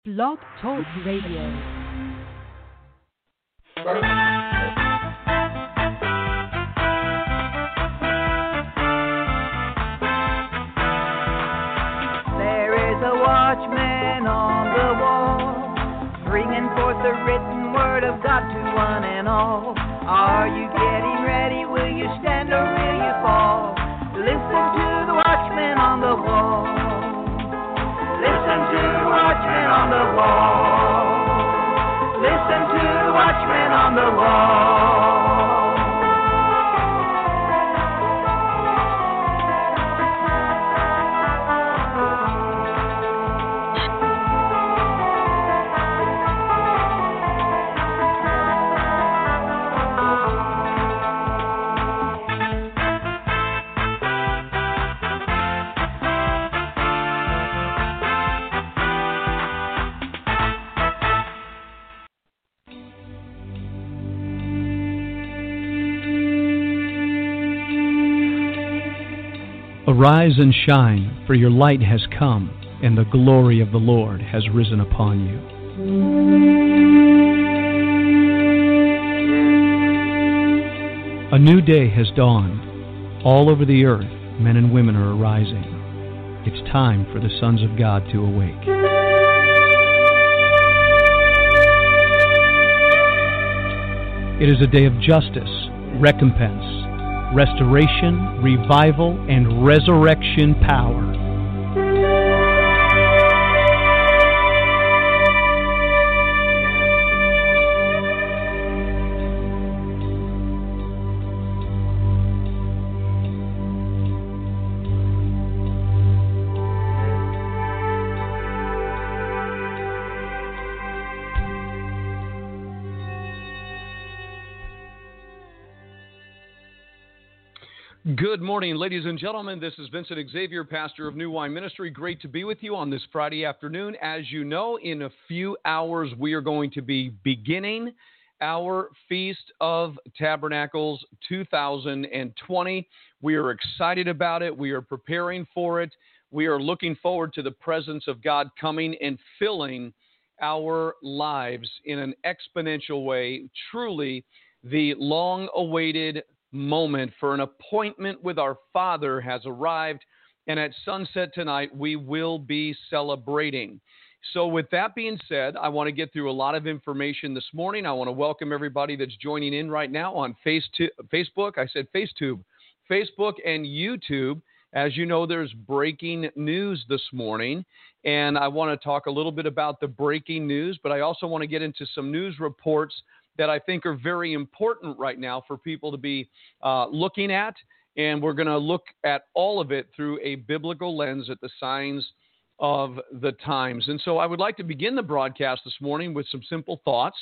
Blog Talk Radio. Watchman on the wall, bringing forth the written word of God to one and all. Are you getting ready? Will you stand or will you fall? Listen to the watchman on the wall. Listen to the watchman on the wall. Listen to the watchman on the wall. Arise and shine, for your light has come, and the glory of the Lord has risen upon you. A new day has dawned. All over the earth, men and women are arising. It's time for the sons of God to awake. It is a day of justice, recompense, restoration, revival, and resurrection power. Good morning, ladies and gentlemen. This is Vincent Xavier, pastor of New Wine Ministry. Great to be with you on this Friday afternoon. As you know, in a few hours, we are going to be beginning our Feast of Tabernacles 2020. We are excited about it. We are preparing for it. We are looking forward to the presence of God coming and filling our lives in an exponential way. Truly, the long-awaited moment for an appointment with our Father has arrived, and at sunset tonight we will be celebrating. So with that being said, I want to get through a lot of information this morning. I want to welcome everybody that's joining in right now on Facebook. I said FaceTube, Facebook and YouTube. As you know, there's breaking news this morning, and I want to talk a little bit about the breaking news, but I also want to get into some news reports that I think are very important right now for people to be looking at. And we're going to look at all of it through a biblical lens at the signs of the times. And so I would like to begin the broadcast this morning with some simple thoughts.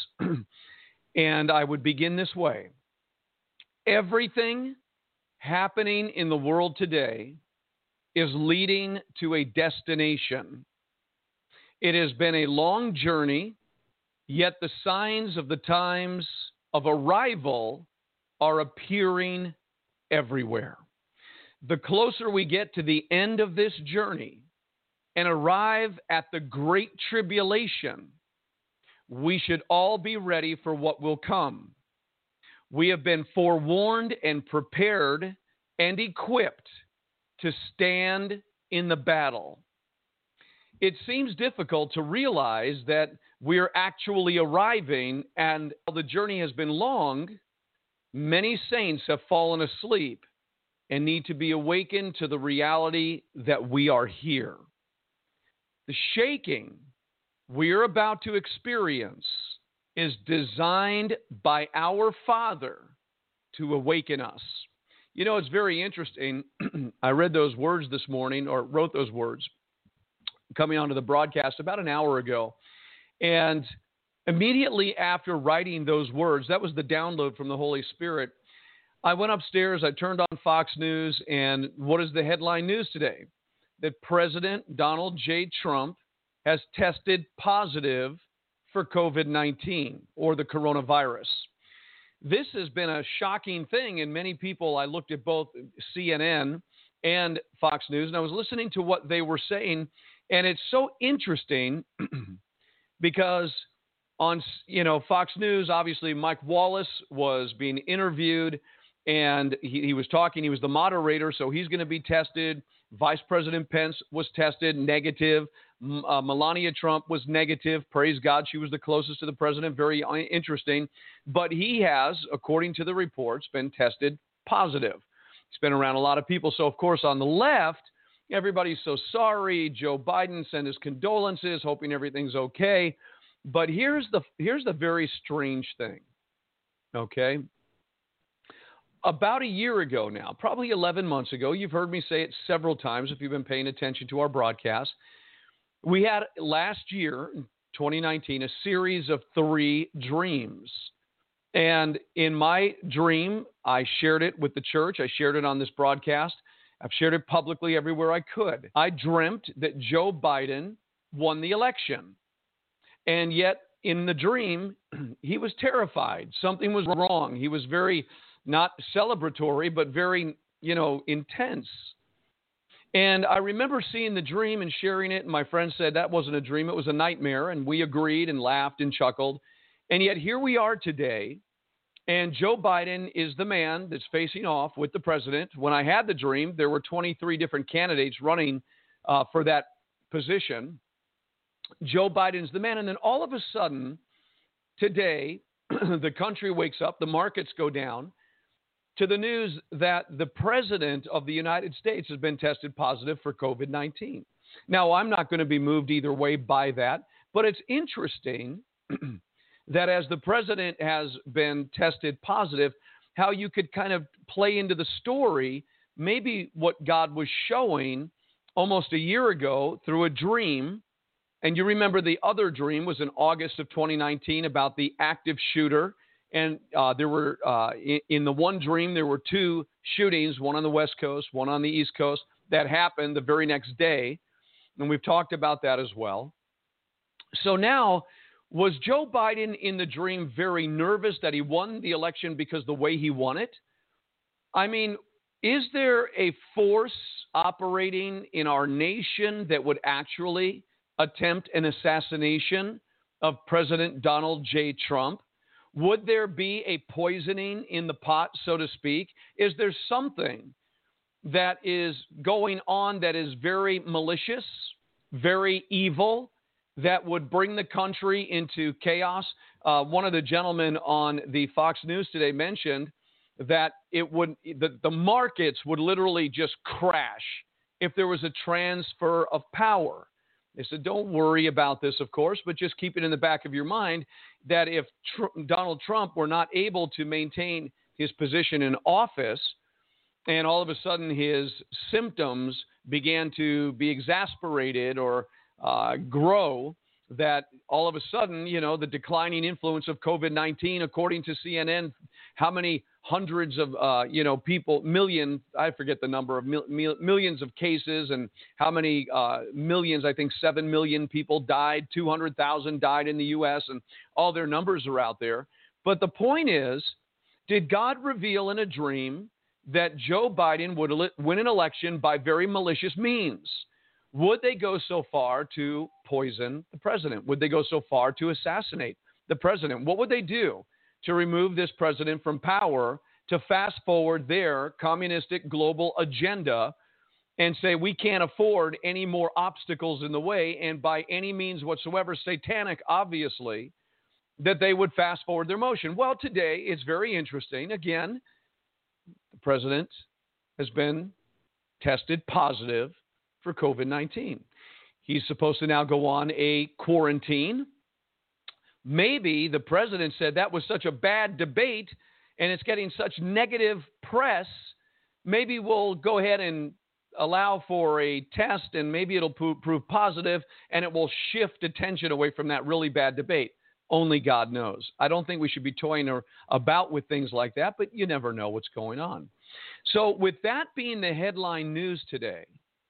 And I would begin this way. Everything happening in the world today is leading to a destination. It has been a long journey. Yet the signs of the times of arrival are appearing everywhere. The closer we get to the end of this journey and arrive at the Great Tribulation, we should all be ready for what will come. We have been forewarned and prepared and equipped to stand in the battle. It seems difficult to realize that we're actually arriving, and while the journey has been long, many saints have fallen asleep and need to be awakened to the reality that we are here. The shaking we're about to experience is designed by our Father to awaken us. You know, it's very interesting. I read those words this morning, or wrote those words, coming onto the broadcast about an hour ago. And immediately after writing those words, that was the download from the Holy Spirit, I went upstairs, I turned on Fox News, and what is the headline news today? That President Donald J. Trump has tested positive for COVID-19, or the coronavirus. This has been a shocking thing, and many people, I looked at both CNN and Fox News, and I was listening to what they were saying, and it's so interesting because on, Fox News, obviously Mike Wallace was being interviewed, and he was talking. He was the moderator, so he's going to be tested. Vice President Pence was tested negative. Melania Trump was negative. Praise God, she was the closest to the president. Very interesting. But he has, according to the reports, been tested positive. He's been around a lot of people. So, of course, on the left, everybody's so sorry. Joe Biden sent his condolences, hoping everything's okay. But here's the very strange thing, okay? About a year ago now, probably 11 months ago, you've heard me say it several times if you've been paying attention to our broadcast. We had last year, 2019, a series of 3 dreams. And in my dream, I shared it with the church. I shared it on this broadcast. I've shared it publicly everywhere I could. I dreamt that Joe Biden won the election. And yet, in the dream, he was terrified. Something was wrong. He was very, not celebratory, but very, intense. And I remember seeing the dream and sharing it, and my friend said that wasn't a dream, it was a nightmare, and we agreed and laughed and chuckled. And yet here we are today, and Joe Biden is the man that's facing off with the president. When I had the dream, there were 23 different candidates running for that position. Joe Biden's the man. And then all of a sudden, today, the country wakes up, the markets go down, to the news that the president of the United States has been tested positive for COVID-19. Now, I'm not going to be moved either way by that, but it's interesting that as the president has been tested positive, how you could kind of play into the story, maybe what God was showing almost a year ago through a dream. And you remember the other dream was in August of 2019 about the active shooter. And there were, in the one dream, there were 2 shootings, one on the West Coast, one on the East Coast, that happened the very next day. And we've talked about that as well. So now, was Joe Biden in the dream very nervous that he won the election because the way he won it? I mean, is there a force operating in our nation that would actually attempt an assassination of President Donald J. Trump? Would there be a poisoning in the pot, so to speak? Is there something that is going on that is very malicious, very evil, that would bring the country into chaos? One of the gentlemen on the Fox News today mentioned that the markets would literally just crash if there was a transfer of power. They said, don't worry about this, of course, but just keep it in the back of your mind that if Donald Trump were not able to maintain his position in office, and all of a sudden his symptoms began to be exasperated or grow, that all of a sudden, the declining influence of COVID-19, according to CNN, how many hundreds of, people, I forget the number of millions of cases, and how many millions, I think 7 million people died, 200,000 died in the U.S., and all their numbers are out there. But the point is, did God reveal in a dream that Joe Biden would win an election by very malicious means? Would they go so far to poison the president? Would they go so far to assassinate the president? What would they do to remove this president from power, to fast forward their communistic global agenda and say we can't afford any more obstacles in the way, and by any means whatsoever, satanic, obviously, that they would fast forward their motion? Well, today it's very interesting. Again, the president has been tested positive for COVID-19. He's supposed to now go on a quarantine. Maybe the president said that was such a bad debate and it's getting such negative press, maybe we'll go ahead and allow for a test and maybe it'll prove positive and it will shift attention away from that really bad debate. Only God knows. I don't think we should be toying about with things like that, but you never know what's going on. So with that being the headline news today,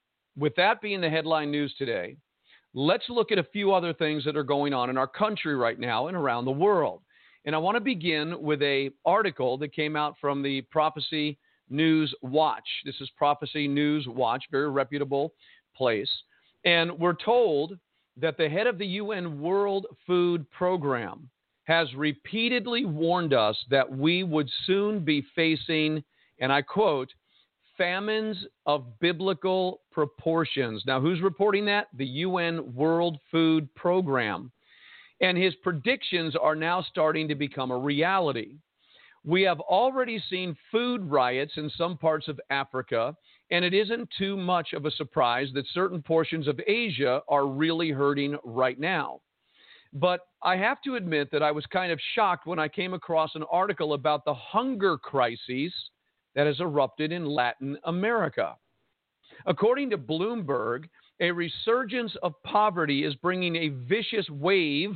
let's look at a few other things that are going on in our country right now and around the world. And I want to begin with an article that came out from the Prophecy News Watch. This is Prophecy News Watch, very reputable place. And we're told that the head of the UN World Food Program has repeatedly warned us that we would soon be facing, and I quote, famines of biblical proportions. Now, who's reporting that? The UN World Food Program. And his predictions are now starting to become a reality. We have already seen food riots in some parts of Africa, and it isn't too much of a surprise that certain portions of Asia are really hurting right now. But I have to admit that I was kind of shocked when I came across an article about the hunger crises that has erupted in Latin America. According to Bloomberg, a resurgence of poverty is bringing a vicious wave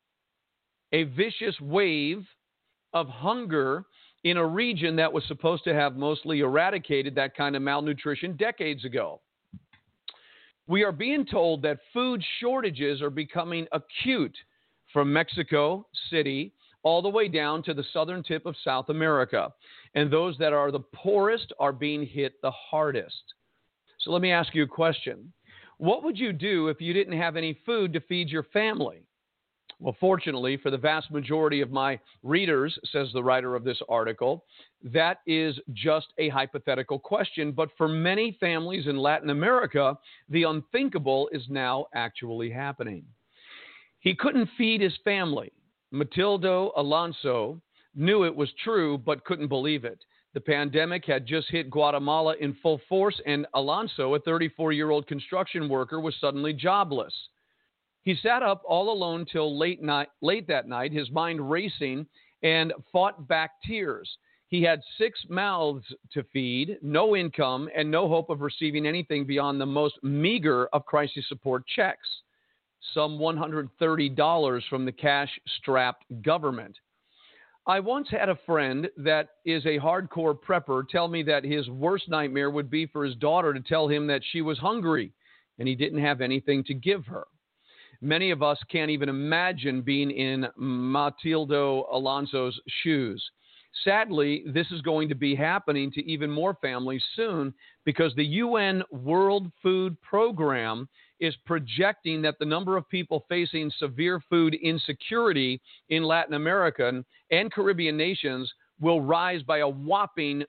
of hunger in a region that was supposed to have mostly eradicated that kind of malnutrition decades ago. We are being told that food shortages are becoming acute from Mexico City all the way down to the southern tip of South America. And those that are the poorest are being hit the hardest. So let me ask you a question. What would you do if you didn't have any food to feed your family? Well, fortunately, for the vast majority of my readers, says the writer of this article, that is just a hypothetical question. But for many families in Latin America, the unthinkable is now actually happening. He couldn't feed his family. Matildo Alonso knew it was true, but couldn't believe it. The pandemic had just hit Guatemala in full force, and Alonso, a 34-year-old construction worker, was suddenly jobless. He sat up all alone till late that night, his mind racing, and fought back tears. He had 6 mouths to feed, no income, and no hope of receiving anything beyond the most meager of crisis support checks, some $130 from the cash-strapped government. I once had a friend that is a hardcore prepper tell me that his worst nightmare would be for his daughter to tell him that she was hungry and he didn't have anything to give her. Many of us can't even imagine being in Matildo Alonso's shoes. Sadly, this is going to be happening to even more families soon because the UN World Food Program is projecting that the number of people facing severe food insecurity in Latin American and Caribbean nations will rise by a whopping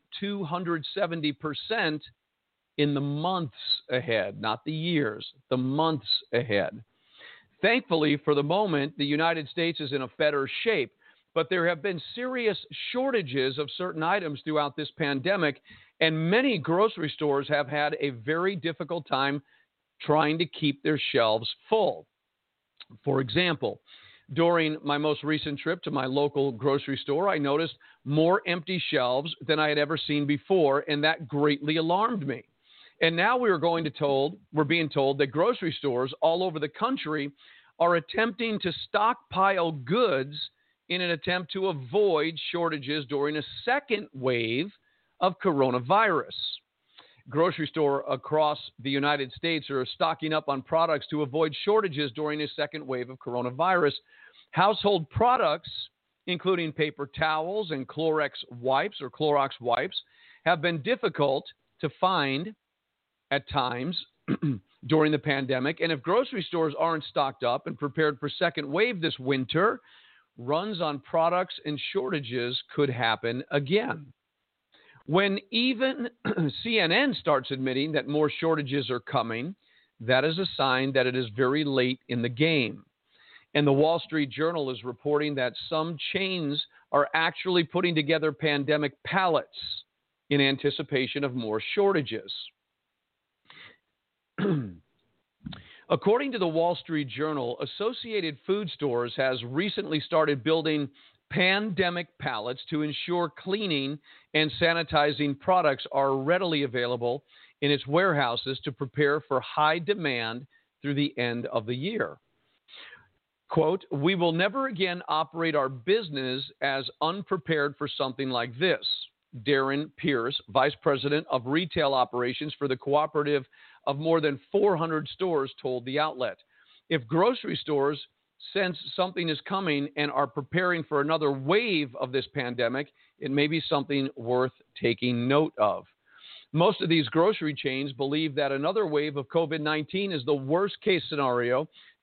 270% in the months ahead, not the years, the months ahead. Thankfully, for the moment, the United States is in a better shape, but there have been serious shortages of certain items throughout this pandemic, and many grocery stores have had a very difficult time trying to keep their shelves full. For example, during my most recent trip to my local grocery store, I noticed more empty shelves than I had ever seen before, and that greatly alarmed me. And now we're being told that grocery stores all over the country are attempting to stockpile goods in an attempt to avoid shortages during a second wave of coronavirus. Grocery stores across the United States are stocking up on products to avoid shortages during a second wave of coronavirus. Household products, including paper towels and Clorox wipes, have been difficult to find at times during the pandemic. And if grocery stores aren't stocked up and prepared for second wave this winter, runs on products and shortages could happen again. When even CNN starts admitting that more shortages are coming, that is a sign that it is very late in the game. And the Wall Street Journal is reporting that some chains are actually putting together pandemic pallets in anticipation of more shortages. According to the Wall Street Journal, Associated Food Stores has recently started building pandemic pallets to ensure cleaning and sanitizing products are readily available in its warehouses to prepare for high demand through the end of the year. Quote, "We will never again operate our business as unprepared for something like this," Darren Pierce, Vice President of Retail Operations for the Cooperative of more than 400 stores, told the outlet. If grocery stores sense something is coming and are preparing for another wave of this pandemic, it may be something worth taking note of. Most of these grocery chains believe that another wave of COVID-19 is the worst case scenario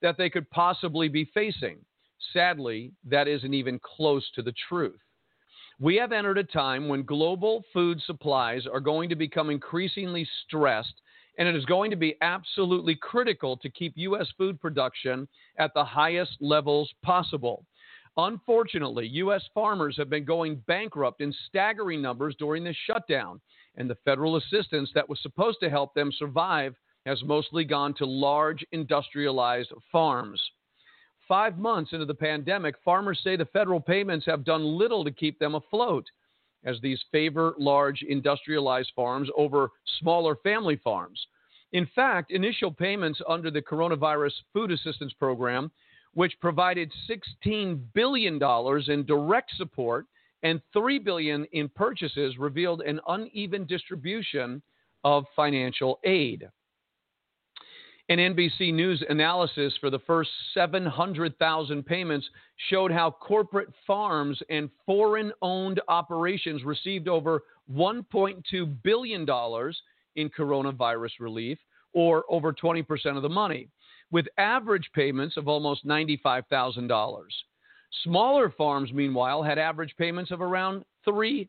that they could possibly be facing. Sadly, that isn't even close to the truth. We have entered a time when global food supplies are going to become increasingly stressed, and it is going to be absolutely critical to keep U.S. food production at the highest levels possible. Unfortunately, U.S. farmers have been going bankrupt in staggering numbers during this shutdown, and the federal assistance that was supposed to help them survive has mostly gone to large industrialized farms. 5 months into the pandemic, farmers say the federal payments have done little to keep them afloat, as these favor large industrialized farms over smaller family farms. In fact, initial payments under the Coronavirus Food Assistance Program, which provided $16 billion in direct support and $3 billion in purchases, revealed an uneven distribution of financial aid. An NBC News analysis for the first 700,000 payments showed how corporate farms and foreign-owned operations received over $1.2 billion in coronavirus relief, or over 20% of the money, with average payments of almost $95,000. Smaller farms, meanwhile, had average payments of around $300.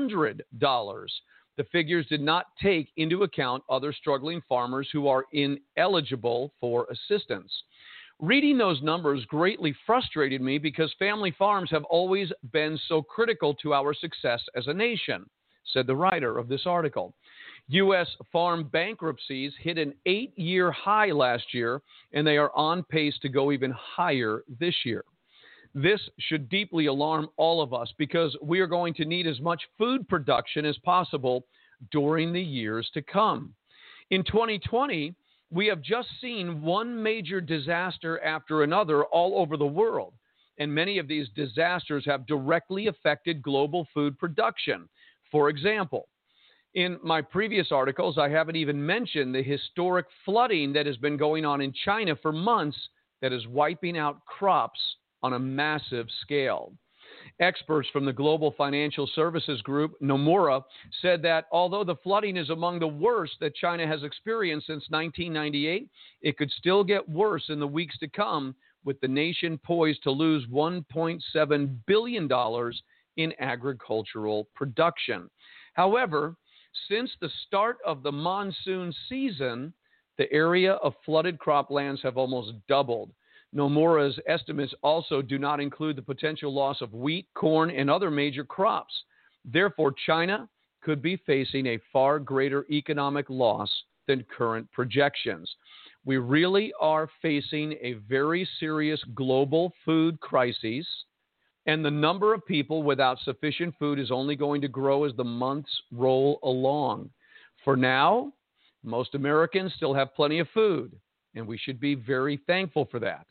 The figures did not take into account other struggling farmers who are ineligible for assistance. Reading those numbers greatly frustrated me because family farms have always been so critical to our success as a nation, said the writer of this article. U.S. farm bankruptcies hit an 8-year high last year, and they are on pace to go even higher this year. This should deeply alarm all of us because we are going to need as much food production as possible during the years to come. In 2020, we have just seen one major disaster after another all over the world, and many of these disasters have directly affected global food production. For example, in my previous articles, I haven't even mentioned the historic flooding that has been going on in China for months that is wiping out crops on a massive scale. Experts from the global financial services group Nomura said that although the flooding is among the worst that China has experienced since 1998, it could still get worse in the weeks to come, with the nation poised to lose $1.7 billion in agricultural production. However, since the start of the monsoon season, the area of flooded croplands have almost doubled. Nomura's estimates also do not include the potential loss of wheat, corn, and other major crops. Therefore, China could be facing a far greater economic loss than current projections. We really are facing a very serious global food crisis, and the number of people without sufficient food is only going to grow as the months roll along. For now, most Americans still have plenty of food, and we should be very thankful for that.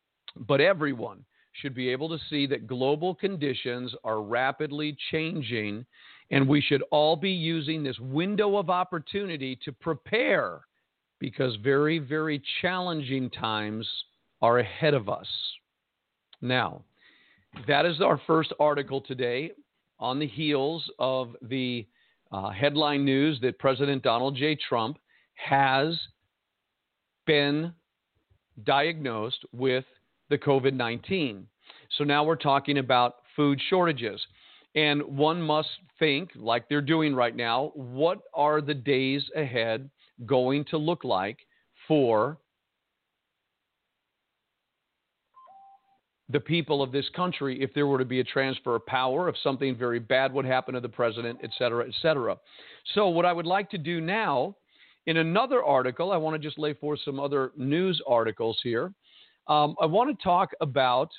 But everyone should be able to see that global conditions are rapidly changing, and we should all be using this window of opportunity to prepare, because very, very challenging times are ahead of us. Now, that is our first article today, on the heels of the headline news that President Donald J. Trump has been diagnosed with the COVID-19. So now we're talking about food shortages. And one must think, like they're doing right now, what are the days ahead going to look like for the people of this country if there were to be a transfer of power, if something very bad would happen to the president, et cetera, et cetera. So what I would like to do now, in another article, I want to just lay forth some other news articles here. I want to talk about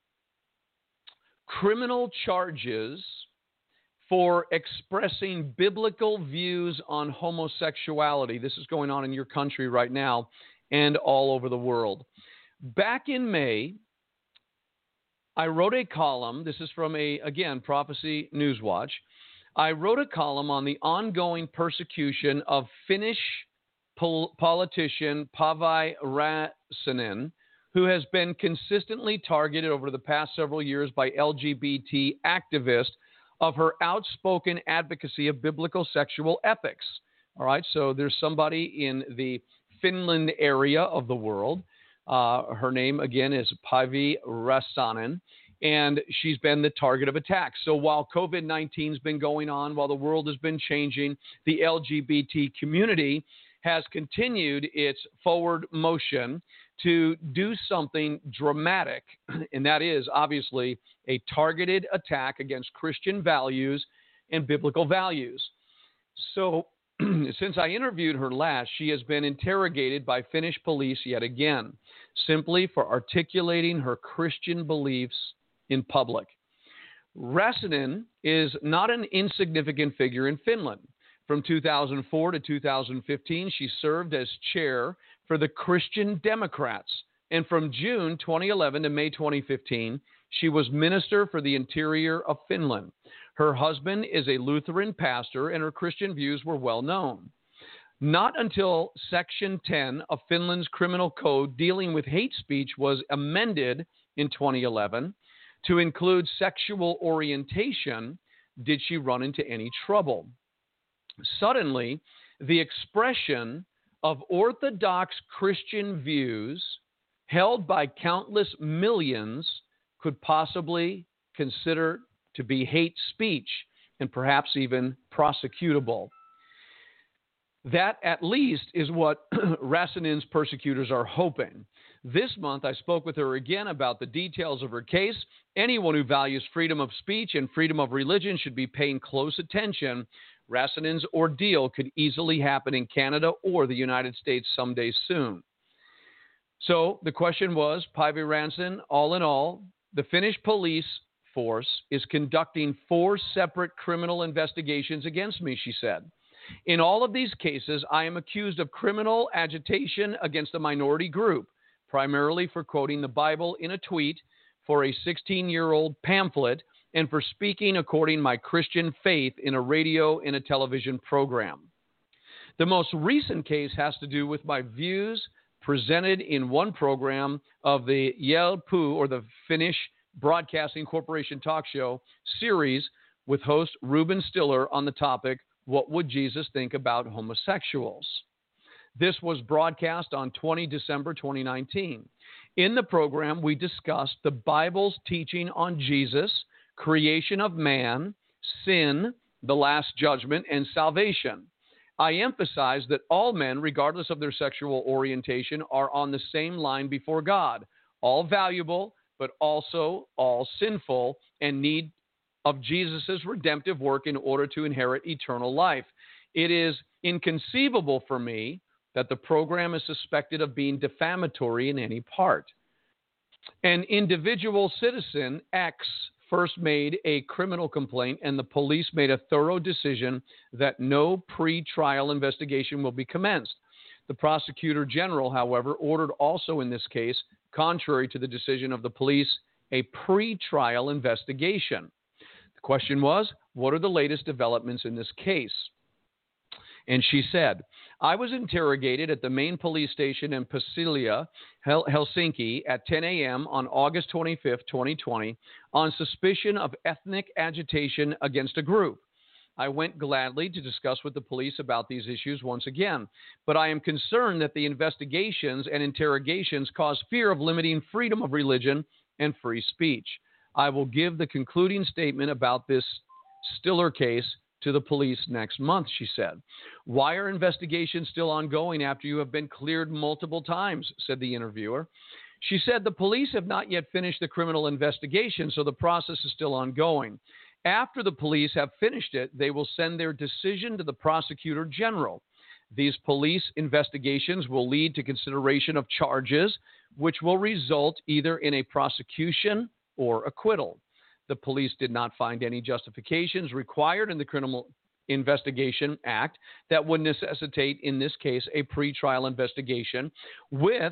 criminal charges for expressing biblical views on homosexuality. This is going on in your country right now and all over the world. Back in May, I wrote a column. This is from Prophecy Newswatch. I wrote a column on the ongoing persecution of Finnish politician Päivi Räsänen, who has been consistently targeted over the past several years by LGBT activists of her outspoken advocacy of biblical sexual ethics. All right, so there's somebody in the Finland area of the world Her name, again, is Päivi Räsänen, and she's been the target of attacks. So while COVID-19 has been going on, while the world has been changing, the LGBT community has continued its forward motion to do something dramatic, and that is obviously a targeted attack against Christian values and biblical values. So since I interviewed her last, she has been interrogated by Finnish police yet again, simply for articulating her Christian beliefs in public. Räsänen is not an insignificant figure in Finland. From 2004 to 2015, she served as chair for the Christian Democrats. And from June 2011 to May 2015, she was Minister for the Interior of Finland. Her husband is a Lutheran pastor, and her Christian views were well known. Not until Section 10 of Finland's criminal code dealing with hate speech was amended in 2011 to include sexual orientation did she run into any trouble. Suddenly, the expression of Orthodox Christian views held by countless millions could possibly consider to be hate speech and perhaps even prosecutable. That, at least, is what Räsänen's persecutors are hoping. This month, I spoke with her again about the details of her case. Anyone who values freedom of speech and freedom of religion should be paying close attention. Räsänen's ordeal could easily happen in Canada or the United States someday soon. So the question was, Päivi Räsänen, all in all, the Finnish police force is conducting 4 separate criminal investigations against me, she said. In all of these cases, I am accused of criminal agitation against a minority group, primarily for quoting the Bible in a tweet, for a 16-year-old pamphlet, and for speaking according to my Christian faith in a radio and a television program. The most recent case has to do with my views presented in one program of the Yle Puhe, or the Finnish Broadcasting Corporation talk show series, with host Ruben Stiller on the topic, What Would Jesus Think About Homosexuals? This was broadcast on 20 December 2019. In the program, we discussed the Bible's teaching on Jesus, creation of man, sin, the last judgment, and salvation. I emphasize that all men, regardless of their sexual orientation, are on the same line before God, all valuable, but also all sinful, and need of Jesus' redemptive work in order to inherit eternal life. It is inconceivable for me that the program is suspected of being defamatory in any part. An individual citizen, X, first made a criminal complaint, and the police made a thorough decision that no pre-trial investigation will be commenced. The prosecutor general, however, ordered also in this case, contrary to the decision of the police, a pre-trial investigation. The question was, what are the latest developments in this case? And she said, I was interrogated at the main police station in Pasilia, Helsinki, at 10 a.m. on August 25, 2020, on suspicion of ethnic agitation against a group. I went gladly to discuss with the police about these issues once again, but I am concerned that the investigations and interrogations cause fear of limiting freedom of religion and free speech. I will give the concluding statement about this Stiller case to the police next month, she said. Why are investigations still ongoing after you have been cleared multiple times, said the interviewer. She said the police have not yet finished the criminal investigation, so the process is still ongoing. After the police have finished it, they will send their decision to the prosecutor general. These police investigations will lead to consideration of charges, which will result either in a prosecution or acquittal. The police did not find any justifications required in the Criminal Investigation Act that would necessitate, in this case, a pretrial investigation with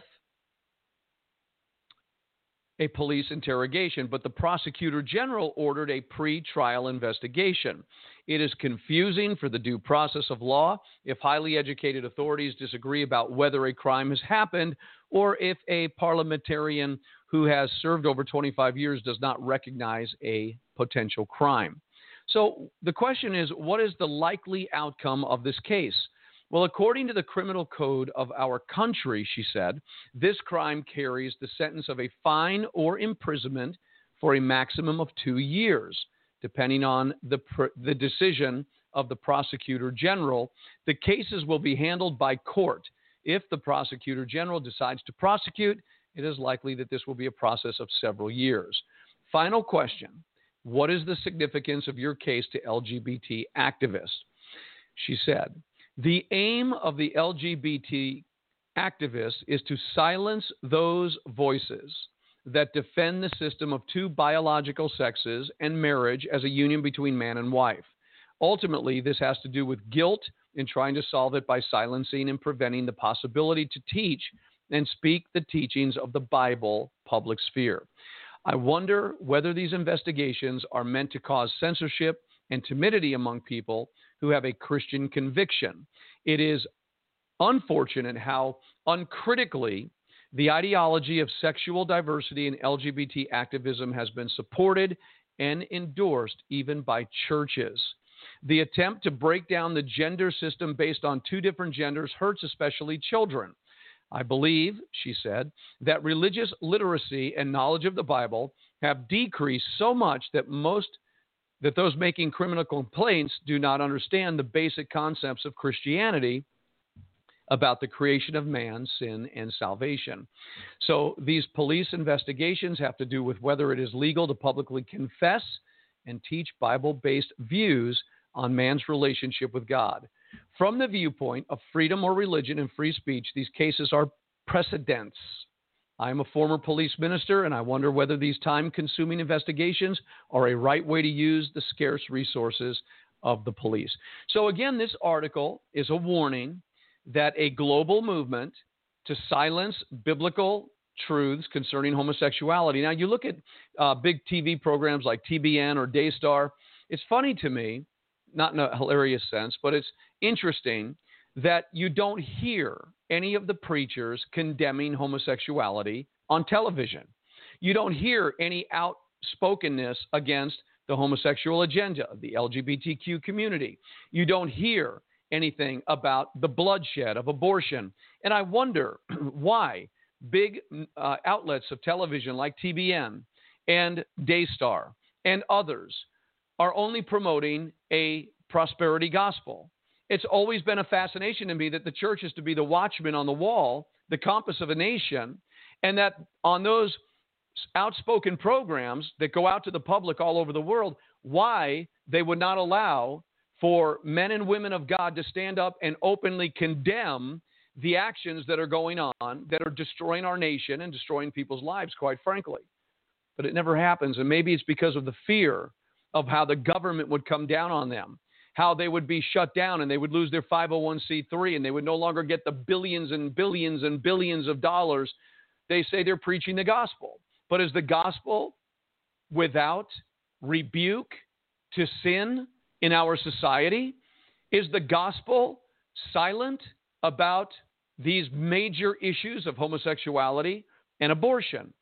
a police interrogation, but the prosecutor general ordered a pre-trial investigation. It is confusing for the due process of law if highly educated authorities disagree about whether a crime has happened or if a parliamentarian who has served over 25 years does not recognize a potential crime. So the question is, what is the likely outcome of this case? Well, according to the criminal code of our country, she said, this crime carries the sentence of a fine or imprisonment for a maximum of 2 years, depending on the decision of the prosecutor general. The cases will be handled by court. If the prosecutor general decides to prosecute, it is likely that this will be a process of several years. Final question. What is the significance of your case to LGBT activists? She said, the aim of the LGBT activists is to silence those voices that defend the system of two biological sexes and marriage as a union between man and wife. Ultimately, this has to do with guilt and trying to solve it by silencing and preventing the possibility to teach and speak the teachings of the Bible public sphere. I wonder whether these investigations are meant to cause censorship and timidity among people who have a Christian conviction. It is unfortunate how uncritically the ideology of sexual diversity and LGBT activism has been supported and endorsed even by churches. The attempt to break down the gender system based on two different genders hurts especially children. I believe, she said, that religious literacy and knowledge of the Bible have decreased so much that those making criminal complaints do not understand the basic concepts of Christianity about the creation of man, sin, and salvation. So these police investigations have to do with whether it is legal to publicly confess and teach Bible-based views on man's relationship with God. From the viewpoint of freedom or religion and free speech, these cases are precedents. I am a former police minister, and I wonder whether these time-consuming investigations are a right way to use the scarce resources of the police. So again, this article is a warning that a global movement to silence biblical truths concerning homosexuality. Now, you look at big TV programs like TBN or Daystar. It's funny to me, not in a hilarious sense, but it's interesting that you don't hear any of the preachers condemning homosexuality on television. You don't hear any outspokenness against the homosexual agenda, the LGBTQ community. You don't hear anything about the bloodshed of abortion. And I wonder why big outlets of television like TBN and Daystar and others are only promoting a prosperity gospel. It's always been a fascination to me that the church is to be the watchman on the wall, the compass of a nation, and that on those outspoken programs that go out to the public all over the world, why they would not allow for men and women of God to stand up and openly condemn the actions that are going on that are destroying our nation and destroying people's lives, quite frankly. But it never happens, and maybe it's because of the fear of how the government would come down on them, how they would be shut down and they would lose their 501c3 and they would no longer get the billions and billions and billions of dollars. They say they're preaching the gospel. But is the gospel without rebuke to sin in our society? Is the gospel silent about these major issues of homosexuality and abortion?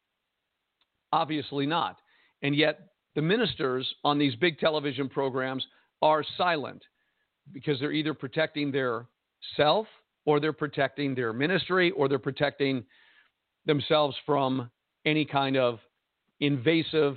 Obviously not. And yet the ministers on these big television programs are silent because they're either protecting their self or they're protecting their ministry or they're protecting themselves from any kind of invasive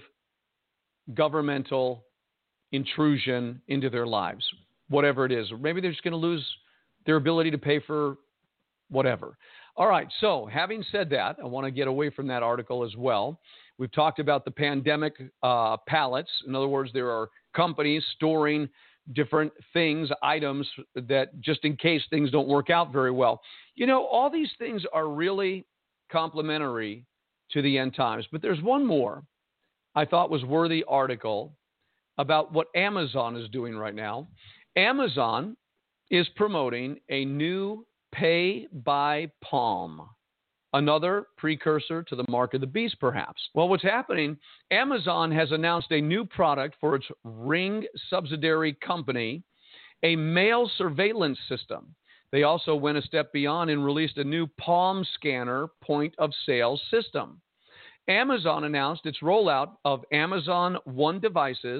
governmental intrusion into their lives, whatever it is. Or maybe they're just going to lose their ability to pay for whatever. All right, so having said that, I want to get away from that article as well. We've talked about the pandemic pallets. In other words, there are companies storing different things, items that just in case things don't work out very well. You know, all these things are really complementary to the end times. But there's one more I thought was worthy article about what Amazon is doing right now. Amazon is promoting a new Pay by Palm, another precursor to the mark of the beast, perhaps. Well, what's happening, Amazon has announced a new product for its Ring subsidiary company, a mail surveillance system. They also went a step beyond and released a new palm scanner point-of-sale system. Amazon announced its rollout of Amazon One devices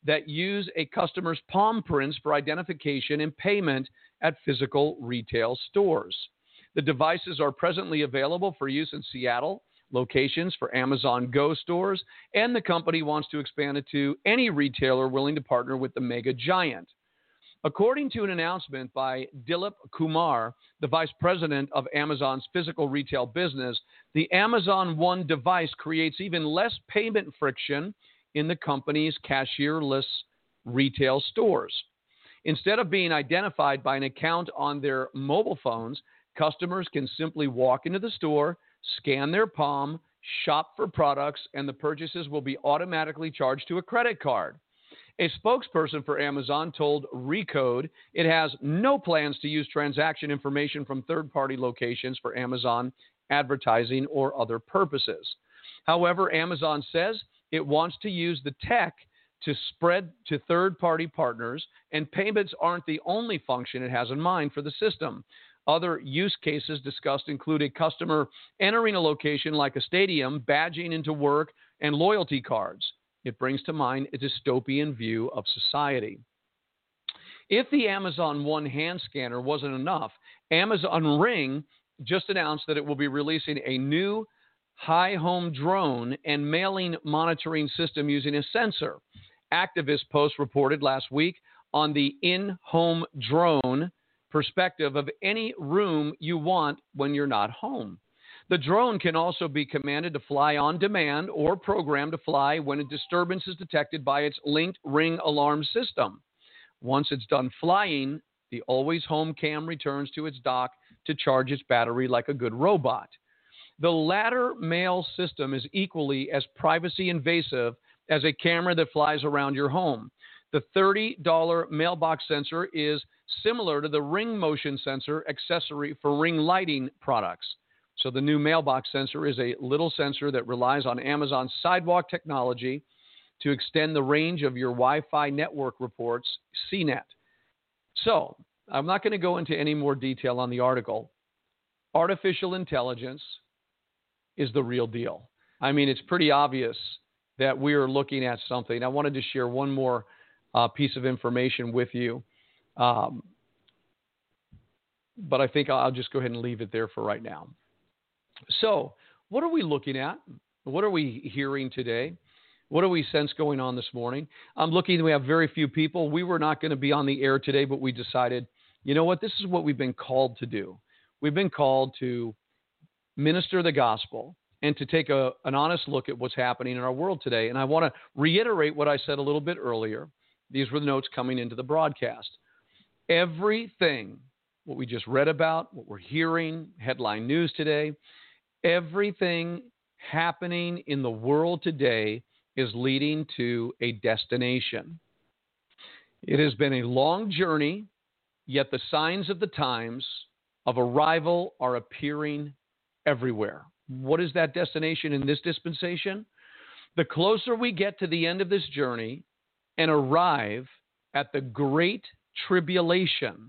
that use a customer's palm prints for identification and payment at physical retail stores. The devices are presently available for use in Seattle, locations for Amazon Go stores, and the company wants to expand it to any retailer willing to partner with the mega giant. According to an announcement by Dilip Kumar, the vice president of Amazon's physical retail business, the Amazon One device creates even less payment friction in the company's cashierless retail stores. Instead of being identified by an account on their mobile phones, customers can simply walk into the store, scan their palm, shop for products, and the purchases will be automatically charged to a credit card. A spokesperson for Amazon told Recode it has no plans to use transaction information from third-party locations for Amazon advertising or other purposes. However, Amazon says it wants to use the tech to spread to third-party partners, and payments aren't the only function it has in mind for the system. Other use cases discussed include a customer entering a location like a stadium, badging into work, and loyalty cards. It brings to mind a dystopian view of society. If the Amazon One hand scanner wasn't enough, Amazon Ring just announced that it will be releasing a new high home drone and mailing monitoring system using a sensor. Activist Post reported last week on the in-home drone perspective of any room you want when you're not home. The drone can also be commanded to fly on demand or programmed to fly when a disturbance is detected by its linked Ring alarm system. Once it's done flying, the Always Home Cam returns to its dock to charge its battery like a good robot. The latter mail system is equally as privacy invasive as a camera that flies around your home. The $30 mailbox sensor is similar to the Ring motion sensor accessory for Ring lighting products. So the new mailbox sensor is a little sensor that relies on Amazon's Sidewalk technology to extend the range of your Wi-Fi network reports, CNET. So I'm not going to go into any more detail on the article. Artificial intelligence is the real deal. I mean, it's pretty obvious that we are looking at something. I wanted to share one more piece of information with you. But I think I'll just go ahead and leave it there for right now. So what are we looking at? What are we hearing today? What do we sense going on this morning? I'm looking, we have very few people. We were not going to be on the air today, but we decided, you know what, this is what we've been called to do. We've been called to minister the gospel and to take an honest look at what's happening in our world today. And I want to reiterate what I said a little bit earlier. These were the notes coming into the broadcast. Everything, what we just read about, what we're hearing, headline news today, everything happening in the world today is leading to a destination. It has been a long journey, yet the signs of the times of arrival are appearing everywhere. What is that destination in this dispensation? The closer we get to the end of this journey and arrive at the great tribulation,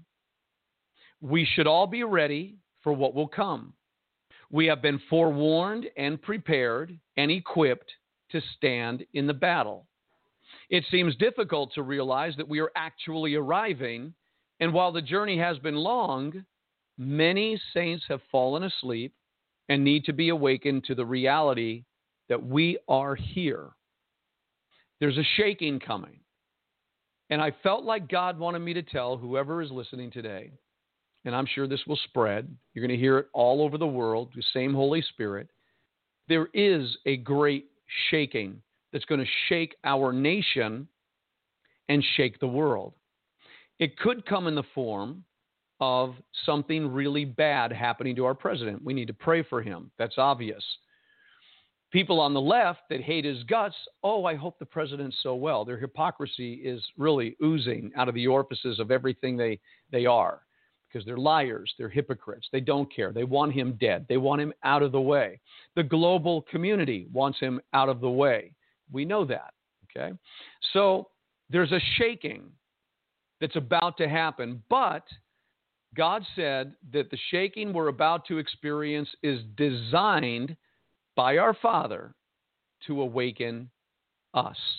we should all be ready for what will come. We have been forewarned and prepared and equipped to stand in the battle. It seems difficult to realize that we are actually arriving, and while the journey has been long, many saints have fallen asleep and need to be awakened to the reality that we are here. There's a shaking coming. And I felt like God wanted me to tell whoever is listening today, and I'm sure this will spread. You're going to hear it all over the world, the same Holy Spirit. There is a great shaking that's going to shake our nation and shake the world. It could come in the form of something really bad happening to our president. We need to pray for him. That's obvious. People on the left that hate his guts, oh, I hope the president's so well. Their hypocrisy is really oozing out of the orifices of everything they are, because they're liars, they're hypocrites, they don't care, they want him dead, they want him out of the way. The global community wants him out of the way. We know that, okay? So there's a shaking that's about to happen, but God said that the shaking we're about to experience is designed by our Father to awaken us,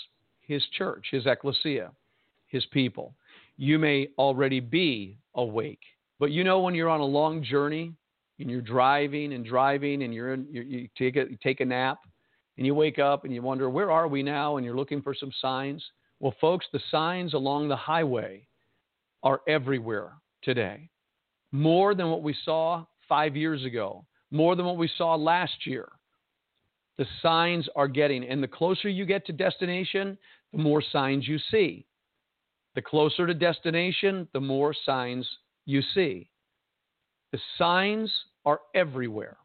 his church, his ecclesia, his people. You may already be awake. But you know when you're on a long journey and you're driving and you take a nap and you wake up and you wonder, where are we now? And you're looking for some signs. Well, folks, the signs along the highway are everywhere today. More than what we saw 5 years ago. More than what we saw last year. The signs are getting, and the closer you get to destination, the more signs you see. The closer to destination, the more signs you see. The signs are everywhere.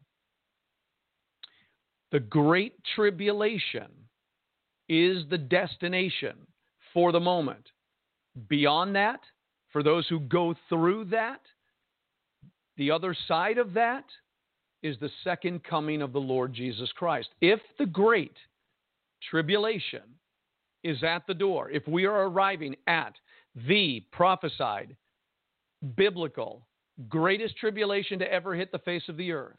The Great Tribulation is the destination for the moment. Beyond that, for those who go through that, the other side of that is the second coming of the Lord Jesus Christ. If the Great Tribulation is at the door, if we are arriving at the prophesied, biblical, greatest tribulation to ever hit the face of the earth,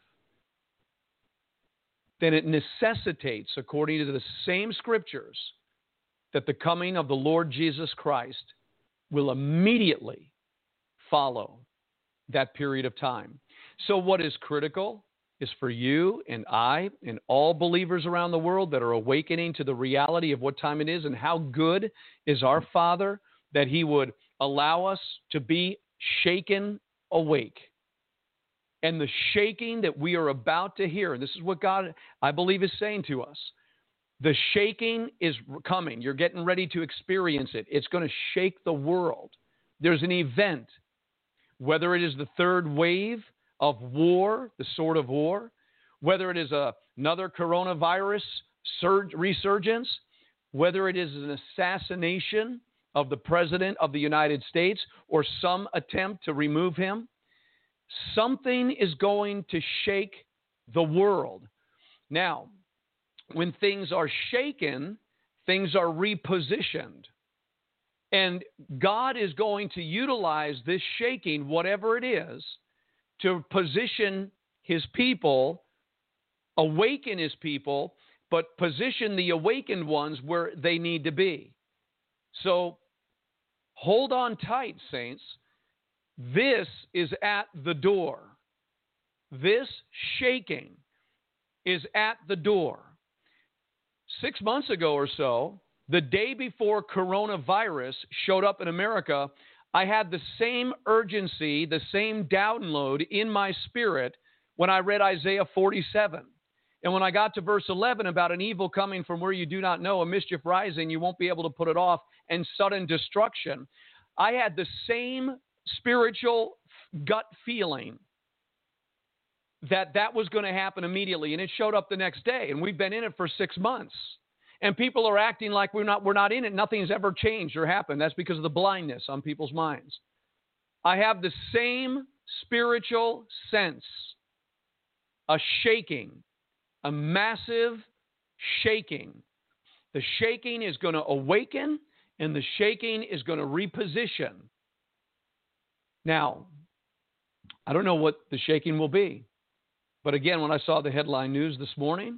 then it necessitates, according to the same scriptures, that the coming of the Lord Jesus Christ will immediately follow that period of time. So what is critical is for you and I and all believers around the world that are awakening to the reality of what time it is and how good is our Father that He would allow us to be shaken awake. And the shaking that we are about to hear, and this is what God, I believe, is saying to us. The shaking is coming. You're getting ready to experience it. It's going to shake the world. There's an event, whether it is the third wave of war, the sword of war, whether it is another coronavirus resurgence, whether it is an assassination of the President of the United States or some attempt to remove him, something is going to shake the world. Now, when things are shaken, things are repositioned. And God is going to utilize this shaking, whatever it is, to position His people, awaken His people, but position the awakened ones where they need to be. So hold on tight, saints. This is at the door. This shaking is at the door. 6 months ago or so, the day before coronavirus showed up in America, I had the same urgency, the same download in my spirit when I read Isaiah 47. And when I got to verse 11 about an evil coming from where you do not know, a mischief rising, you won't be able to put it off, and sudden destruction, I had the same spiritual gut feeling that was going to happen immediately. And it showed up the next day. And we've been in it for 6 months. And people are acting like we're not in it. Nothing's ever changed or happened. That's because of the blindness on people's minds. I have the same spiritual sense, a shaking, a massive shaking. The shaking is going to awaken, and the shaking is going to reposition. Now, I don't know what the shaking will be. But again, when I saw the headline news this morning,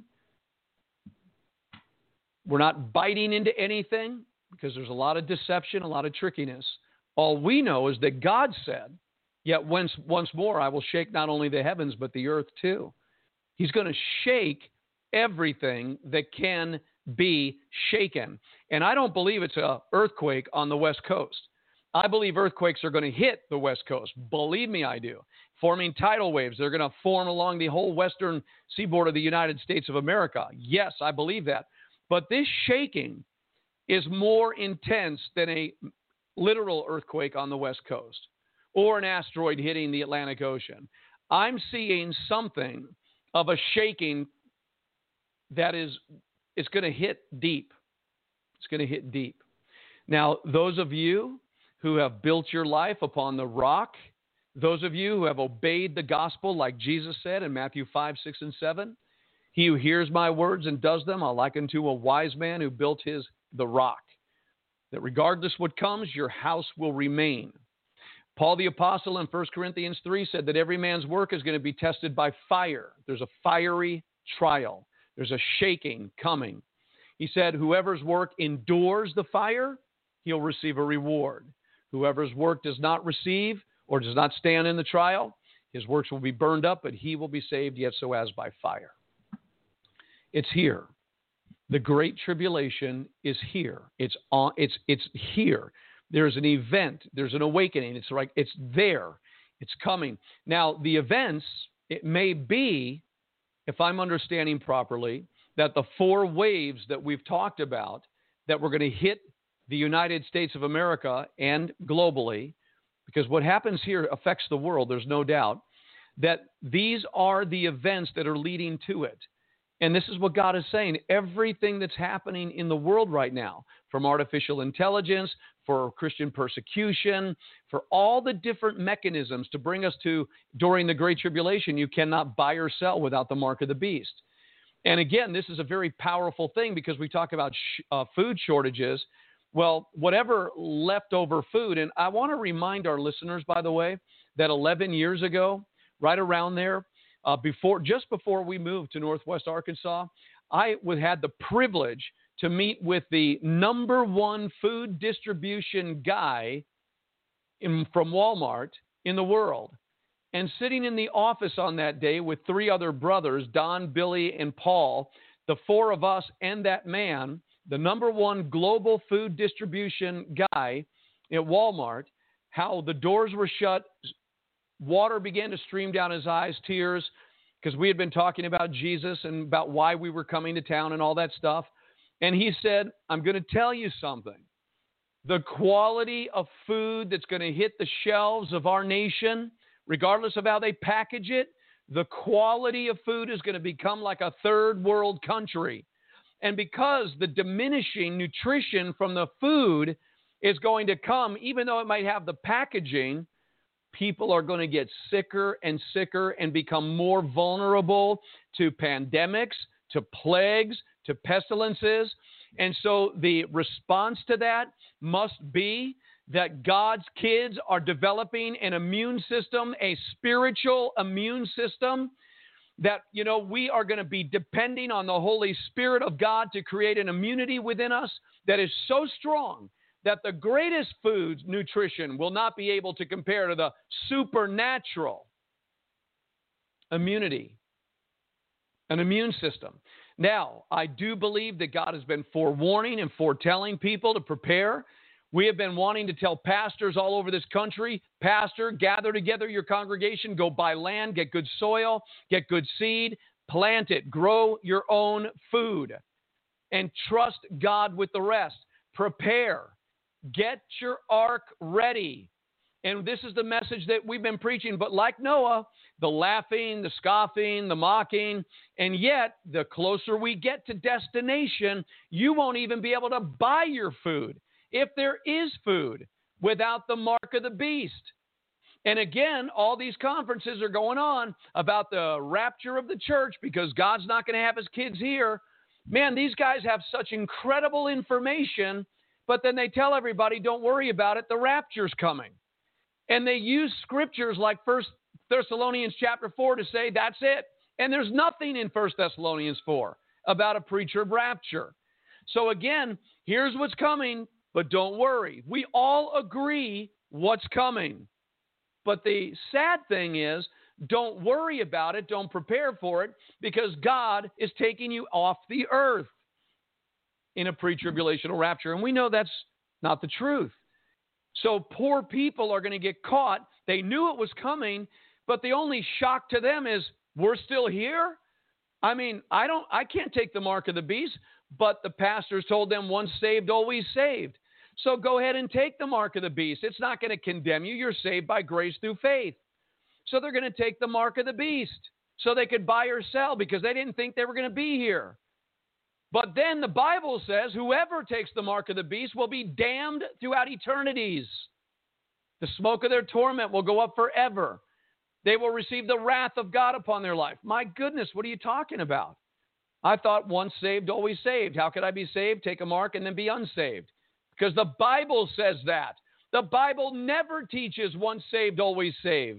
we're not biting into anything because there's a lot of deception, a lot of trickiness. All we know is that God said, yet once more I will shake not only the heavens but the earth too. He's going to shake everything that can be shaken. And I don't believe it's an earthquake on the West Coast. I believe earthquakes are going to hit the West Coast. Believe me, I do. Forming tidal waves. They're going to form along the whole western seaboard of the United States of America. Yes, I believe that. But this shaking is more intense than a literal earthquake on the West Coast or an asteroid hitting the Atlantic Ocean. I'm seeing something of a shaking that it's going to hit deep. It's going to hit deep. Now, those of you who have built your life upon the rock, those of you who have obeyed the gospel like Jesus said in Matthew 5, 6, and 7, he who hears my words and does them, I'll liken to a wise man who built the rock, that regardless what comes, your house will remain. Paul the Apostle in 1 Corinthians 3 said that every man's work is going to be tested by fire. There's a fiery trial. There's a shaking coming. He said, whoever's work endures the fire, he'll receive a reward. Whoever's work does not receive or does not stand in the trial, his works will be burned up, but he will be saved, yet so as by fire. It's here. The Great Tribulation is here. It's here. There's an event. There's an awakening. It's there. It's coming. Now, the events, it may be, if I'm understanding properly, that the 4 waves that we've talked about that we're going to hit the United States of America and globally, because what happens here affects the world, there's no doubt, that these are the events that are leading to it. And this is what God is saying. Everything that's happening in the world right now, from artificial intelligence, for Christian persecution, for all the different mechanisms to bring us to, during the Great Tribulation, you cannot buy or sell without the mark of the beast. And again, this is a very powerful thing because we talk about food shortages. Well, whatever leftover food, and I want to remind our listeners, by the way, that 11 years ago, right around there, just before we moved to Northwest Arkansas, I had the privilege to meet with the number 1 food distribution guy from Walmart in the world. And sitting in the office on that day with 3 other brothers, Don, Billy, and Paul, the 4 of us and that man, the number 1 global food distribution guy at Walmart, how the doors were shut, water began to stream down his eyes, tears, because we had been talking about Jesus and about why we were coming to town and all that stuff. And he said, I'm going to tell you something. The quality of food that's going to hit the shelves of our nation, regardless of how they package it, the quality of food is going to become like a third world country. And because the diminishing nutrition from the food is going to come, even though it might have the packaging, people are going to get sicker and sicker and become more vulnerable to pandemics, to plagues, to pestilences. And so the response to that must be that God's kids are developing an immune system, a spiritual immune system, that, we are going to be depending on the Holy Spirit of God to create an immunity within us that is so strong that the greatest food nutrition will not be able to compare to the supernatural immunity, an immune system. Now, I do believe that God has been forewarning and foretelling people to prepare. We have been wanting to tell pastors all over this country, pastor, gather together your congregation, go buy land, get good soil, get good seed, plant it, grow your own food, and trust God with the rest. Prepare. Get your ark ready. And this is the message that we've been preaching. But like Noah, the laughing, the scoffing, the mocking, and yet the closer we get to destination, you won't even be able to buy your food, if there is food, without the mark of the beast. And again, all these conferences are going on about the rapture of the church because God's not going to have his kids here. Man, these guys have such incredible information, but then they tell everybody, don't worry about it, the rapture's coming. And they use scriptures like 1 Thessalonians chapter 4 to say that's it. And there's nothing in 1 Thessalonians 4 about a pre-trib rapture. So again, here's what's coming, but don't worry. We all agree what's coming. But the sad thing is, don't worry about it, don't prepare for it, because God is taking you off the earth in a pre-tribulational rapture. And we know that's not the truth. So poor people are going to get caught. They knew it was coming, but the only shock to them is, we're still here? I mean, I can't take the mark of the beast, but the pastors told them once saved, always saved. So go ahead and take the mark of the beast. It's not going to condemn you. You're saved by grace through faith. So they're going to take the mark of the beast so they could buy or sell because they didn't think they were going to be here. But then the Bible says whoever takes the mark of the beast will be damned throughout eternities. The smoke of their torment will go up forever. They will receive the wrath of God upon their life. My goodness, what are you talking about? I thought once saved, always saved. How could I be saved? Take a mark and then be unsaved. Because the Bible says that. The Bible never teaches once saved, always saved.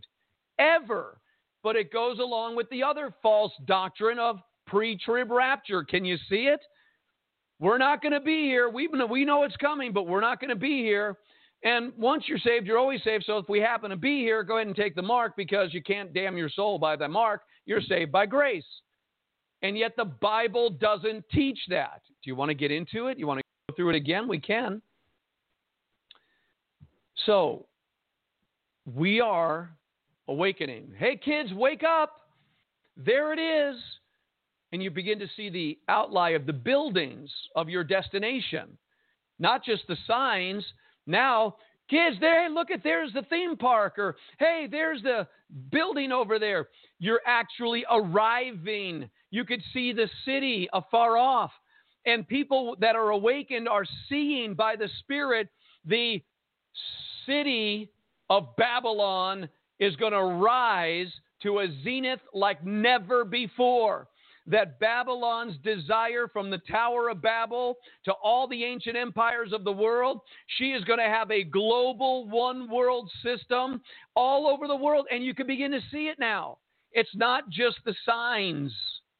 Ever. But it goes along with the other false doctrine of pre-trib rapture. Can you see it? We're not going to be here. We know it's coming, but we're not going to be here. And once you're saved, you're always saved. So if we happen to be here, go ahead and take the mark, because you can't damn your soul by the mark. You're saved by grace. And yet the Bible doesn't teach that. Do you want to get into it? You want to go through it again? We can. So we are awakening. Hey, kids, wake up. There it is. And you begin to see the outline of the buildings of your destination, not just the signs. Now, kids, there, look at, there's the theme park, or hey, there's the building over there. You're actually arriving. You could see the city afar off. And people that are awakened are seeing by the Spirit the city of Babylon is going to rise to a zenith like never before. That Babylon's desire from the Tower of Babel to all the ancient empires of the world, she is going to have a global one world system all over the world. And you can begin to see it now. It's not just the signs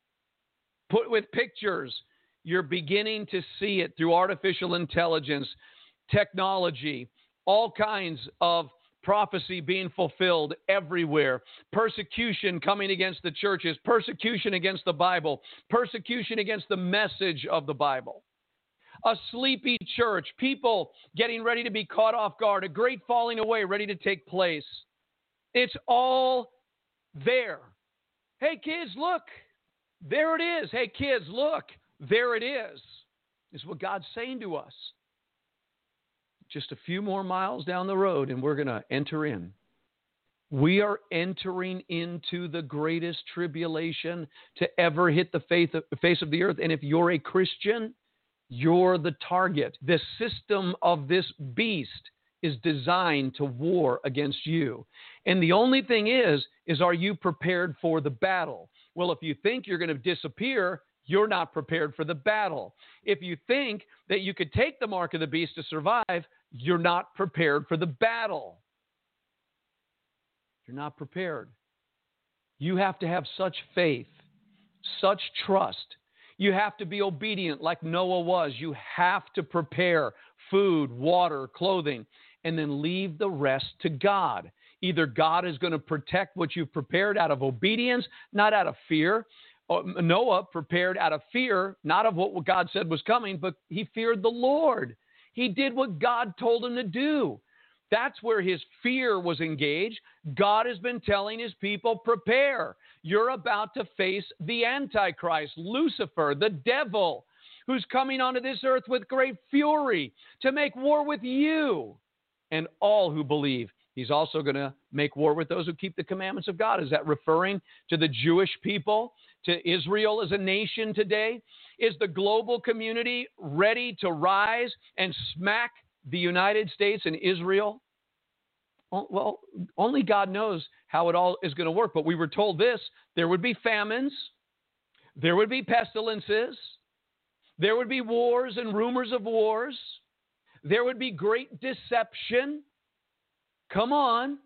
put with pictures. You're beginning to see it through artificial intelligence, technology, all kinds of prophecy being fulfilled everywhere. Persecution coming against the churches, persecution against the Bible, persecution against the message of the Bible. A sleepy church, people getting ready to be caught off guard, a great falling away ready to take place. It's all there. Hey, kids, look. There it is. Hey, kids, look. There it is. This is what God's saying to us. Just a few more miles down the road, and we're going to enter in. We are entering into the greatest tribulation to ever hit the face of the earth. And if you're a Christian, you're the target. The system of this beast is designed to war against you. And the only thing is are you prepared for the battle? Well, if you think you're going to disappear, you're not prepared for the battle. If you think that you could take the mark of the beast to survive, you're not prepared for the battle. You're not prepared. You have to have such faith, such trust. You have to be obedient like Noah was. You have to prepare food, water, clothing, and then leave the rest to God. Either God is going to protect what you've prepared out of obedience, not out of fear. Noah prepared out of fear, not of what God said was coming, but he feared the Lord. He did what God told him to do. That's where his fear was engaged. God has been telling his people, prepare. You're about to face the Antichrist, Lucifer, the devil, who's coming onto this earth with great fury to make war with you and all who believe. He's also going to make war with those who keep the commandments of God. Is that referring to the Jewish people, to Israel as a nation today? Is the global community ready to rise and smack the United States and Israel? Well, only God knows how it all is going to work. But we were told this: there would be famines, there would be pestilences, there would be wars and rumors of wars, there would be great deception. Come on.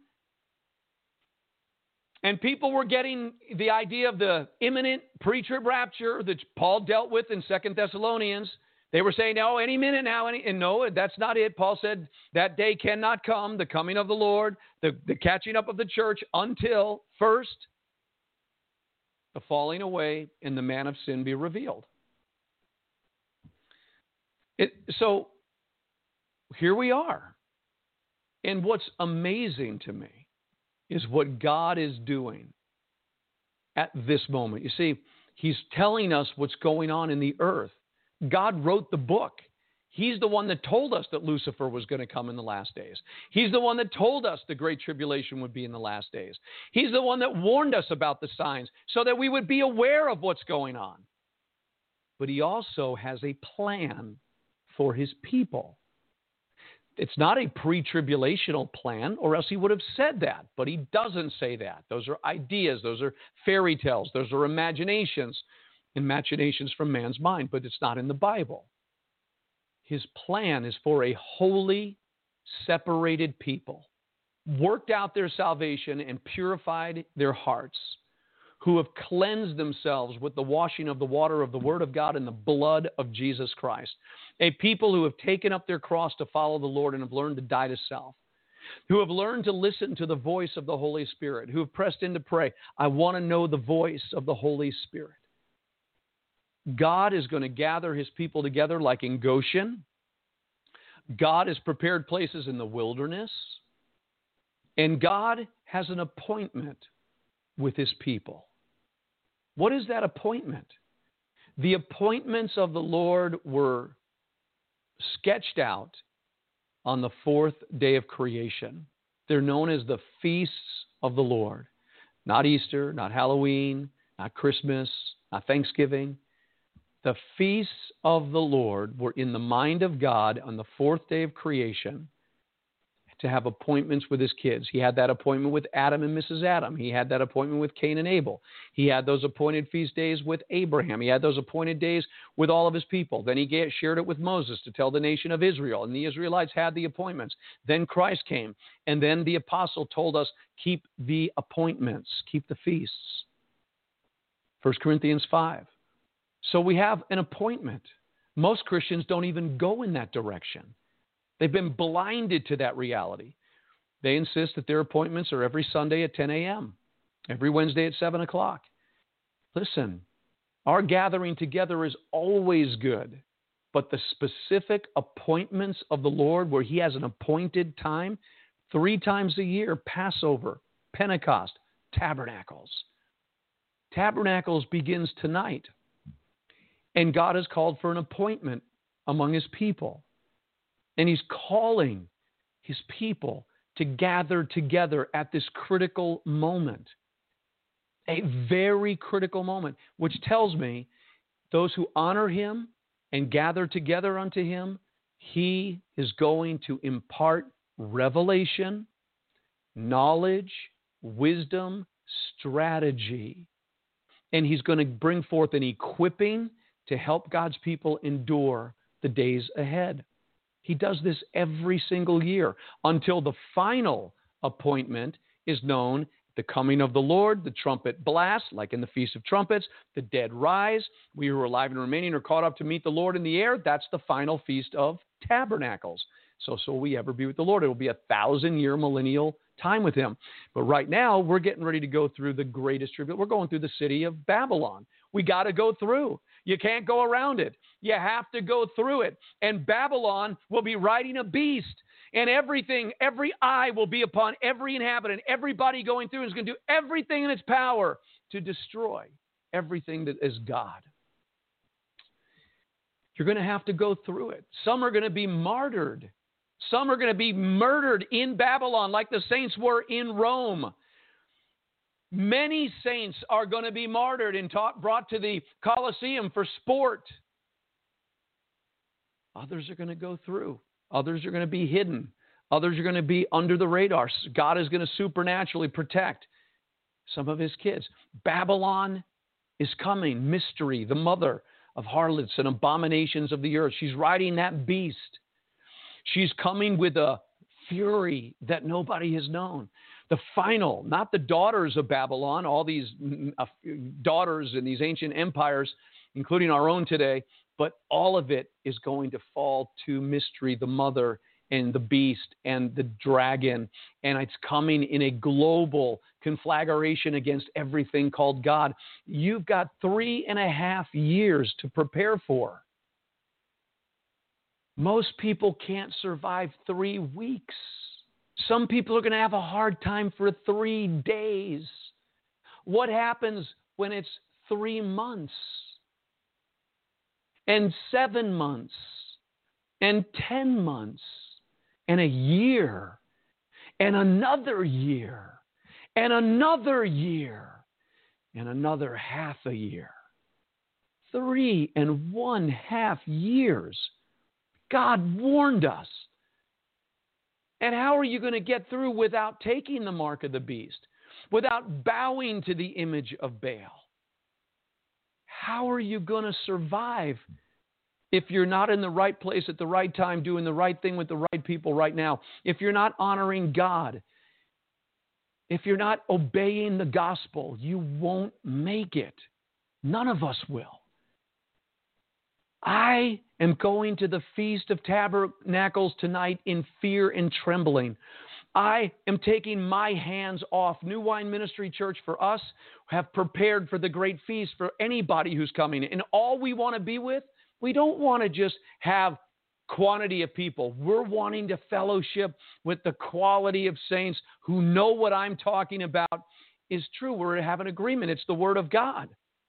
And people were getting the idea of the imminent pre-trib rapture that Paul dealt with in 2 Thessalonians. They were saying, no, any minute now. And no, that's not it. Paul said that day cannot come, the coming of the Lord, the catching up of the church, until first the falling away and the man of sin be revealed. So here we are. And what's amazing to me is what God is doing at this moment. You see, he's telling us what's going on in the earth. God wrote the book. He's the one that told us that Lucifer was going to come in the last days. He's the one that told us the great tribulation would be in the last days. He's the one that warned us about the signs so that we would be aware of what's going on. But he also has a plan for his people. It's not a pre-tribulational plan, or else he would have said that. But he doesn't say that. Those are ideas. Those are fairy tales. Those are imaginations from man's mind. But it's not in the Bible. His plan is for a holy, separated people, worked out their salvation and purified their hearts, who have cleansed themselves with the washing of the water of the Word of God and the blood of Jesus Christ. A people who have taken up their cross to follow the Lord and have learned to die to self, who have learned to listen to the voice of the Holy Spirit, who have pressed in to pray. I want to know the voice of the Holy Spirit. God is going to gather his people together like in Goshen. God has prepared places in the wilderness. And God has an appointment with his people. What is that appointment? The appointments of the Lord were sketched out on the fourth day of creation. They're known as the feasts of the Lord. Not Easter, not Halloween, not Christmas, not Thanksgiving. The feasts of the Lord were in the mind of God on the fourth day of creation to have appointments with his kids. He had that appointment with Adam and Mrs. Adam. He had that appointment with Cain and Abel. He had those appointed feast days with Abraham. He had those appointed days with all of his people. Then he shared it with Moses to tell the nation of Israel, and the Israelites had the appointments. Then Christ came, and then the apostle told us, keep the appointments, keep the feasts. 1 Corinthians 5. So we have an appointment. Most Christians don't even go in that direction. They've been blinded to that reality. They insist that their appointments are every Sunday at 10 a.m., every Wednesday at 7 o'clock. Listen, our gathering together is always good, but the specific appointments of the Lord where he has an appointed time, 3 times a year, Passover, Pentecost, Tabernacles. Tabernacles begins tonight, and God has called for an appointment among his people. And he's calling his people to gather together at this critical moment, a very critical moment, which tells me those who honor him and gather together unto him, he is going to impart revelation, knowledge, wisdom, strategy. And he's going to bring forth an equipping to help God's people endure the days ahead. He does this every single year until the final appointment is known, the coming of the Lord, the trumpet blast, like in the Feast of Trumpets, the dead rise. We who are alive and remaining are caught up to meet the Lord in the air. That's the final Feast of Tabernacles. So will we ever be with the Lord. It will be 1,000-year millennial time with him. But right now, we're getting ready to go through the greatest tribulation. We're going through the city of Babylon. We got to go through. You can't go around it. You have to go through it. And Babylon will be riding a beast. And everything, every eye will be upon every inhabitant. Everybody going through is going to do everything in its power to destroy everything that is God. You're going to have to go through it. Some are going to be martyred. Some are going to be murdered in Babylon like the saints were in Rome. Many saints are going to be martyred and brought to the Colosseum for sport. Others are going to go through. Others are going to be hidden. Others are going to be under the radar. God is going to supernaturally protect some of his kids. Babylon is coming. Mystery, the mother of harlots and abominations of the earth. She's riding that beast. She's coming with a fury that nobody has known. The final, not the daughters of Babylon, all these daughters in these ancient empires, including our own today, but all of it is going to fall to mystery, the mother and the beast and the dragon. And it's coming in a global conflagration against everything called God. You've got 3.5 years to prepare for. Most people can't survive 3 weeks. Some people are going to have a hard time for 3 days. What happens when it's 3 months and 7 months and 10 months and a year and another year and another year and another half a year? 3.5 years. God warned us. And how are you going to get through without taking the mark of the beast, without bowing to the image of Baal? How are you going to survive if you're not in the right place at the right time, doing the right thing with the right people right now? If you're not honoring God, If you're not obeying the gospel, you won't make it. None of us will. I am going to the Feast of Tabernacles tonight in fear and trembling. I am taking my hands off. New Wine Ministry Church, for us, have prepared for the great feast for anybody who's coming. And all we want to be with, we don't want to just have quantity of people. We're wanting to fellowship with the quality of saints who know what I'm talking about is true. We're having an agreement. It's the Word of God.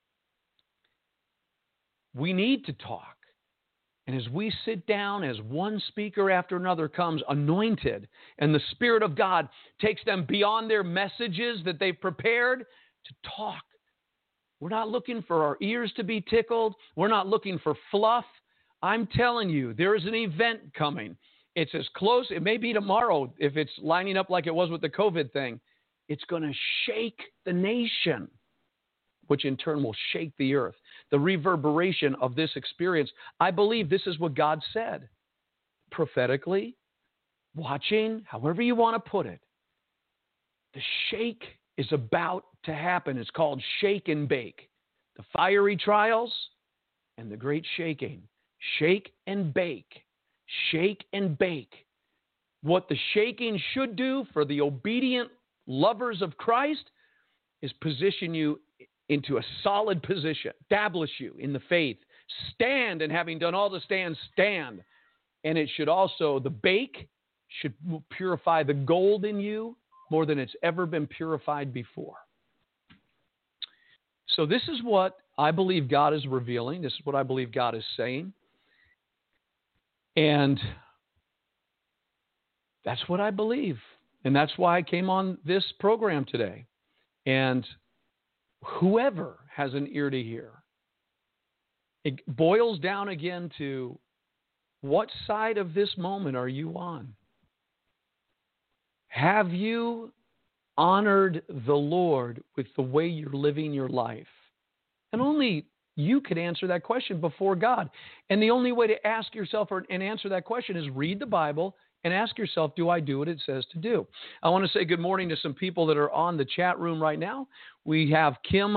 We need to talk. And as we sit down, as one speaker after another comes anointed, and the Spirit of God takes them beyond their messages that they've prepared to talk. We're not looking for our ears to be tickled. We're not looking for fluff. I'm telling you, there is an event coming. It's as close. It may be tomorrow if it's lining up like it was with the COVID thing. It's going to shake the nation, which in turn will shake the earth. The reverberation of this experience, I believe this is what God said. Prophetically, watching, however you want to put it, the shake is about to happen. It's called shake and bake. The fiery trials and the great shaking. Shake and bake. Shake and bake. What the shaking should do for the obedient lovers of Christ is position you into a solid position, establish you in the faith, stand, and having done all to stand, stand. And it should also, the bake should purify the gold in you more than it's ever been purified before. So this is what I believe God is revealing. This is what I believe God is saying. And that's what I believe. And that's why I came on this program today. And whoever has an ear to hear, it boils down again to what side of this moment are you on? Have you honored the Lord with the way you're living your life? And only you could answer that question before God. And the only way to ask yourself and answer that question is read the Bible and ask yourself, do I do what it says to do? I want to say good morning to some people that are on the chat room right now. We have Kim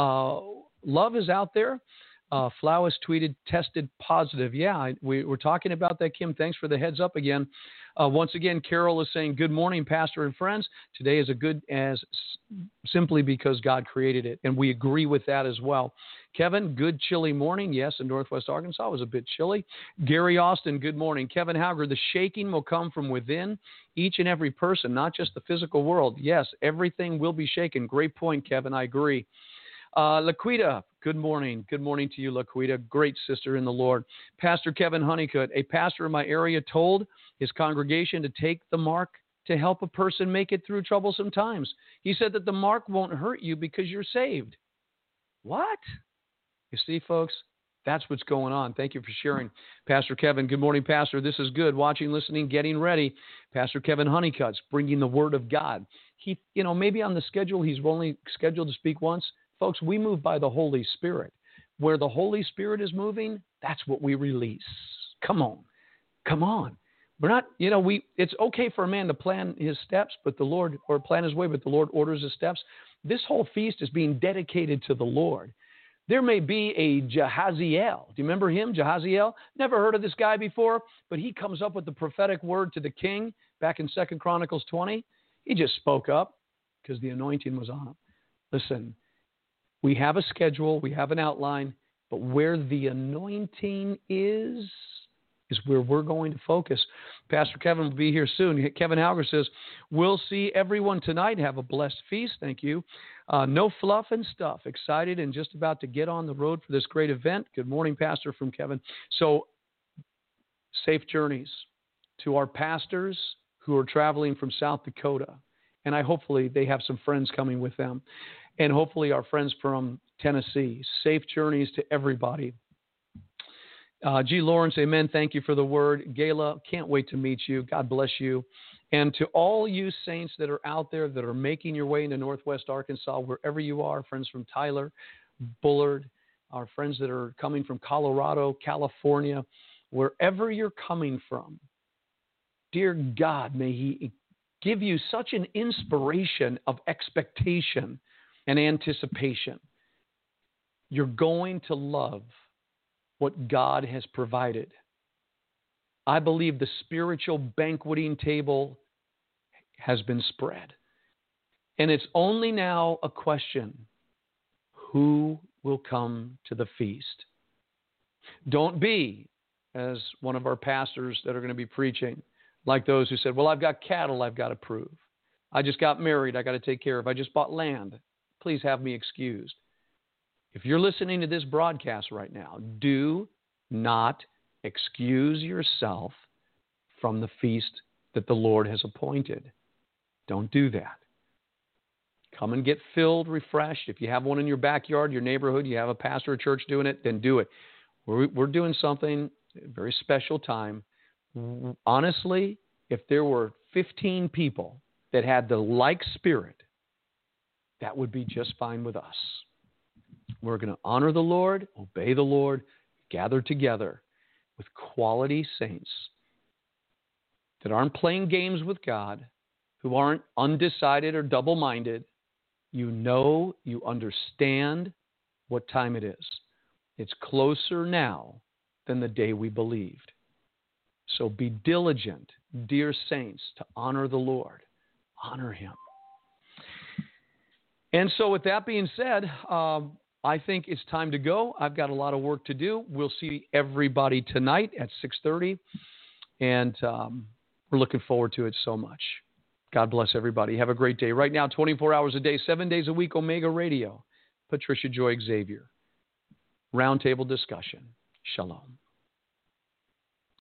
Love is out there. Flowers tweeted, tested positive. Yeah, we're talking about that, Kim. Thanks for the heads up again. Once again, Carol is saying, good morning, Pastor and friends. Today is a good as simply because God created it. And we agree with that as well. Kevin, good chilly morning. Yes, in Northwest Arkansas, it was a bit chilly. Gary Austin, good morning. Kevin Hauger, the shaking will come from within each and every person, not just the physical world. Yes, everything will be shaken. Great point, Kevin. I agree. Laquita, good morning. Good morning to you, Laquita. Great sister in the Lord. Pastor Kevin Honeycutt, a pastor in my area, told his congregation to take the mark to help a person make it through troublesome times. He said that the mark won't hurt you because you're saved. What? You see, folks, that's what's going on. Thank you for sharing. Pastor Kevin, good morning, Pastor. This is good. Watching, listening, getting ready. Pastor Kevin Honeycutt's bringing the Word of God. He, maybe on the schedule, he's only scheduled to speak once. Folks, we move by the Holy Spirit. Where the Holy Spirit is moving, that's what we release. Come on. Come on. We're not, it's okay for a man to plan his steps, but the Lord, or plan his way, but the Lord orders his steps. This whole feast is being dedicated to the Lord. There may be a Jahaziel. Do you remember him, Jahaziel? Never heard of this guy before, but he comes up with the prophetic word to the king back in 2 Chronicles 20. He just spoke up because the anointing was on him. Listen, we have a schedule, we have an outline, but where the anointing is where we're going to focus. Pastor Kevin will be here soon. Kevin Hauger says, we'll see everyone tonight. Have a blessed feast. Thank you. No fluff and stuff. Excited and just about to get on the road for this great event. Good morning, Pastor, from Kevin. So, safe journeys to our pastors who are traveling from South Dakota. And hopefully they have some friends coming with them. And hopefully our friends from Tennessee. Safe journeys to everybody. G. Lawrence, amen. Thank you for the word. Gayla, can't wait to meet you. God bless you. And to all you saints that are out there that are making your way into Northwest Arkansas, wherever you are, friends from Tyler, Bullard, our friends that are coming from Colorado, California, wherever you're coming from, dear God, may He give you such an inspiration of expectation and anticipation. You're going to love what God has provided. I believe the spiritual banqueting table has been spread. And it's only now a question, who will come to the feast? Don't be, as one of our pastors that are going to be preaching, like those who said, well, I've got cattle I've got to prove. I just got married, I got to take care of. I just bought land. Please have me excused. If you're listening to this broadcast right now, do not excuse yourself from the feast that the Lord has appointed. Don't do that. Come and get filled, refreshed. If you have one in your backyard, your neighborhood, you have a pastor or church doing it, then do it. We're doing something, a very special time. Honestly, if there were 15 people that had the like spirit, that would be just fine with us. We're going to honor the Lord, obey the Lord, gather together with quality saints that aren't playing games with God, who aren't undecided or double-minded. You know, you understand what time it is. It's closer now than the day we believed. So be diligent, dear saints, to honor the Lord. Honor Him. And so with that being said, I think it's time to go. I've got a lot of work to do. We'll see everybody tonight at 6:30, and we're looking forward to it so much. God bless everybody. Have a great day. Right now, 24 hours a day, 7 days a week, Omega Radio. Patricia Joy Xavier. Roundtable discussion. Shalom.